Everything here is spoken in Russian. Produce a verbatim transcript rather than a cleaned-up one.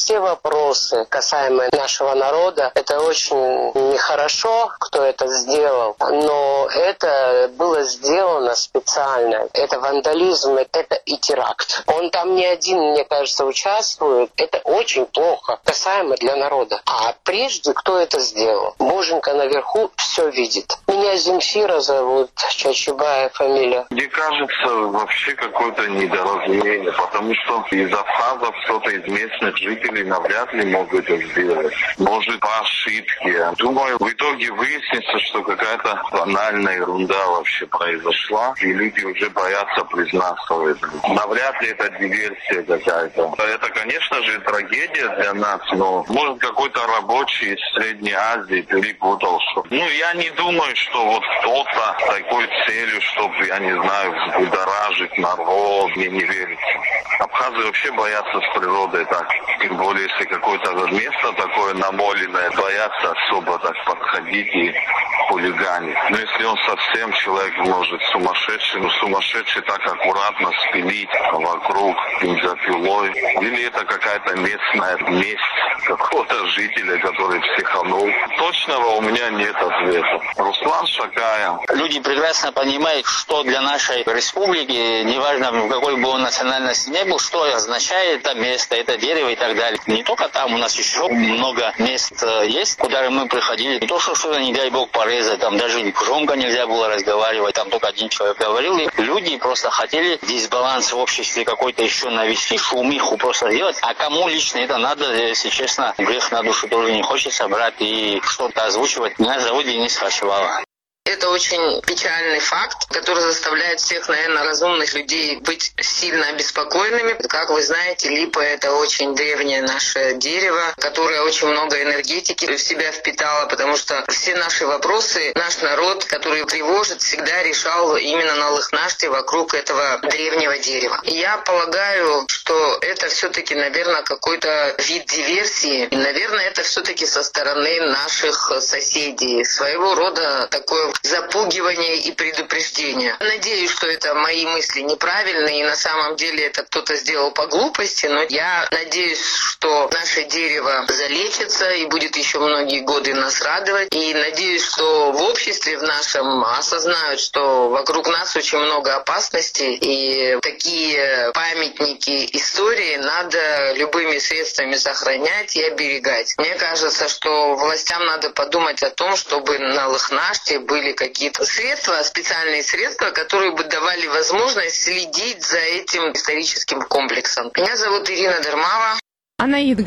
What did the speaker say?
все вопросы, касаемые нашего народа. Это очень нехорошо, кто это сделал, но это было сделано специально. Это вандализм, это и теракт. Он там не один, мне кажется, участвует. Это очень плохо, касаемо для народа. А прежде кто это сделал? Боженька наверху все видит. Меня Земфира зовут, Чачубая фамилия. Мне кажется, вообще какое-то недоразумение, потому что из абхазов кто-то из местных жителей навряд ли мог это сделать. Может, по ошибке. Думаю, в итоге выяснится, что какая-то банальная ерунда вообще произошла, и люди уже боятся признаться в этом. Навряд ли это диверсия какая-то. Это, конечно же, трагедия для нас, но может какой-то рабочий из Средней Азии перепутал, что... Ну, я не думаю, что вот кто-то с такой целью, чтобы, я не знаю, взбудоражить народ, мне не верится. Абхазы вообще боятся с природой так. Тем более, если какое-то место такое намоленное, боятся особо так подходить и хулиганить. Но если он совсем человек, может, сумасшедший, но сумасшедший так аккуратно спилить вокруг бензопилой. Или это какая-то местная месть какого-то жителя, который психанул. Точного у меня нет ответа. Руслан Шакая. Люди прекрасно понимают, что для нашей республики, неважно в какой бы он национальности не был, что означает это место, это дерево и так далее. Не только там, у нас еще много мест есть, куда мы приходили. Не то, что что-то, не дай бог, порезать, там даже громко нельзя было разговаривать, там только один человек говорил. И люди просто хотели дисбаланс в обществе какой-то еще навести, шумиху просто сделать. А кому лично это надо, если честно, грех на душу тоже не хочется брать и что-то озвучивать. Меня зовут Денис Хачевала. Это очень печальный факт, который заставляет всех, наверное, разумных людей быть сильно обеспокоенными. Как вы знаете, липа — это очень древнее наше дерево, которое очень много энергетики в себя впитало, потому что все наши вопросы наш народ, который тревожит, всегда решал именно на Лыхнаште вокруг этого древнего дерева. И я полагаю, что это все-таки, наверное, какой-то вид диверсии. И, наверное, это все-таки со стороны наших соседей. Своего рода такое запугивание и предупреждение. Надеюсь, что это мои мысли неправильные, и на самом деле это кто-то сделал по глупости, но я надеюсь, что наше дерево залечится и будет еще многие годы нас радовать. И надеюсь, что в обществе в нашем осознают, что вокруг нас очень много опасностей, и такие памятники истории надо любыми средствами сохранять и оберегать. Мне кажется, что властям надо подумать о том, чтобы на Лыхнаште были какие-то средства, специальные средства, которые бы давали возможность следить за этим историческим комплексом. Меня зовут Ирина Дермава. Анаид